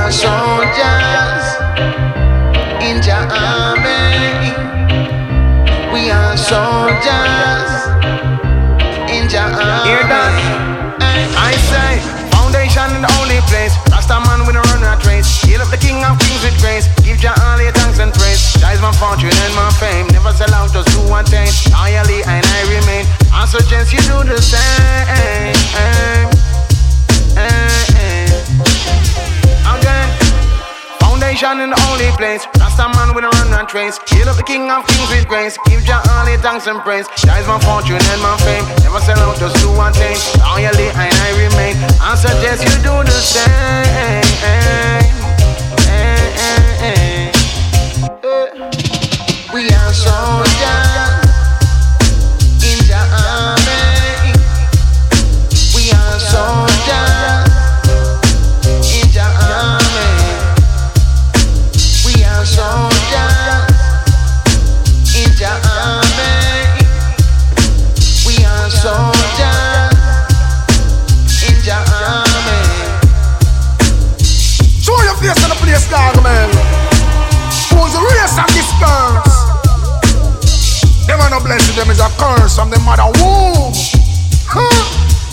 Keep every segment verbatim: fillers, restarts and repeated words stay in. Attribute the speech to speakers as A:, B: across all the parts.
A: are soldiers in Jah army. We are soldiers in Jah army.
B: Hear that? I say, foundation in the only place. Rasta man with a run rat race. Heal up the king of kings with grace. Give Jah all your thanks and praise. Jah is my fortune and my fame. Never sell out, just do one thing. Loyally and I remain. I suggest you do the same. Again, foundation in the only place. Rasta man with a run and trace. Heal up the king of kings with grace. Give Jah all your thanks and praise. Jah is my fortune and my fame. Never sell out, just do one thing. Loyally and I remain. I suggest you do the same.
A: We are soldiers in Jah army. We are soldiers in Jah army. We are soldiers in Jah army. We are soldiers in Jah army.
C: Show your face in the place, dog, man. Who's the race and disperse? Them are no blessing, them is a curse from the mother womb. Huh?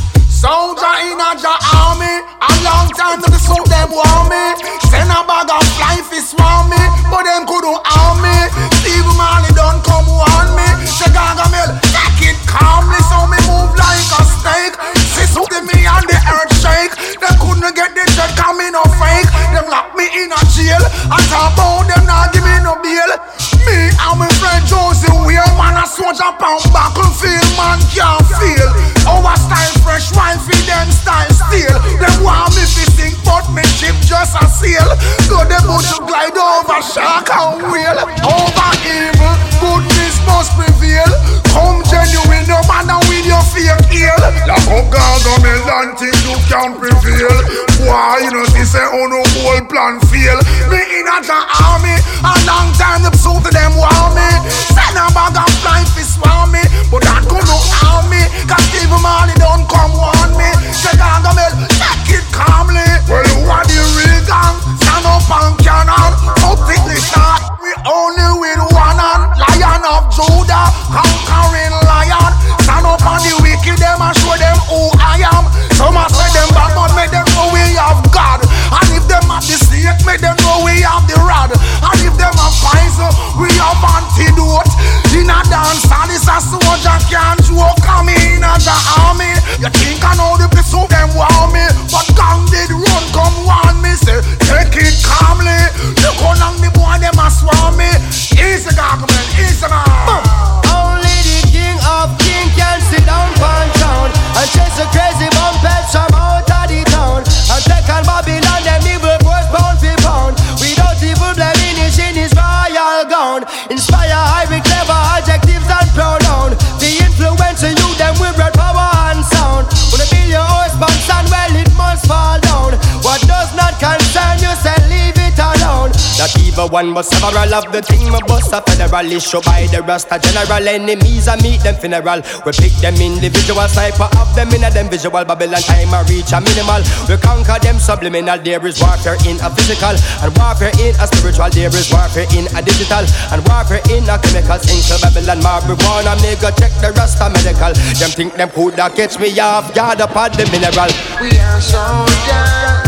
C: Soldier in a Jah army. A long time to the suit them want me. Send a bag of fly fish want me, but them couldn't harm me. Steve Marley don't come warn me. Say Gargamel, take it calmly. So me move like a snake. Sis who give me and the earth shake. They couldn't get the check, come me no fake. Them lock me in a jail. I talk about them not give me no bail. Me and my friend Josie, we a man a soldier pound battlefield. Man can't feel our style fresh wine feed them style steel. Them want me to sink but me ship just a sail. Go them out to glide over shark and whale. Over evil, goodness must prevail. Come genuine, no matter with your fake heel. Like up Gargamel and think you can prevail. Why you know see say oh no whole plan fail. Me in a Jah army, a long time the pursuit of them want me. Send a bag of flying fish want me, but that could not harm me. Cause Steve Marley don't come warn me. Say Gargamel, take it calmly. Well you are the real gang, stand up and cannon. Out it the shot, we only with one hand. Lion of Judah, conquering lion. Stand up on the wicked, them and show them who I am. Some a say them bad, but make them know we have God. And if them have the snake, make them know we have the rod. And if them have poison, we have antidote. In a dance, and it's a soldier can't joke. Come in a Jah army. You think I know the place who them want me, but gang did run, come warn me. Say, take it calmly. Look how long the boy them a swarm me. Easy Gargamel, easy man.
D: Only the king of king can sit down one town and chase a crazy bumpers from out of the town and take on Babylon, them evil boys pound for pound. Without evil blemish in his royal gown. Inspire high with clever adjectives and pronoun. The influential you them with bread, power and sound. When they build your husband stand, well it must fall down. What does not concern you, say leave it alone. Not even one but several of the team of bust a federal issue by the Rasta general. Enemies I meet them funeral. We pick them individual, sniper of them in a them visual. Babylon time I reach a minimal. We conquer them subliminal. There is warfare in a physical and warfare in a spiritual. There is warfare in a digital and warfare in a chemical. Into Babylon marijuana, me go check the Rasta medical. Them think them coulda catch me off guard upon the mineral.
A: We are soldiers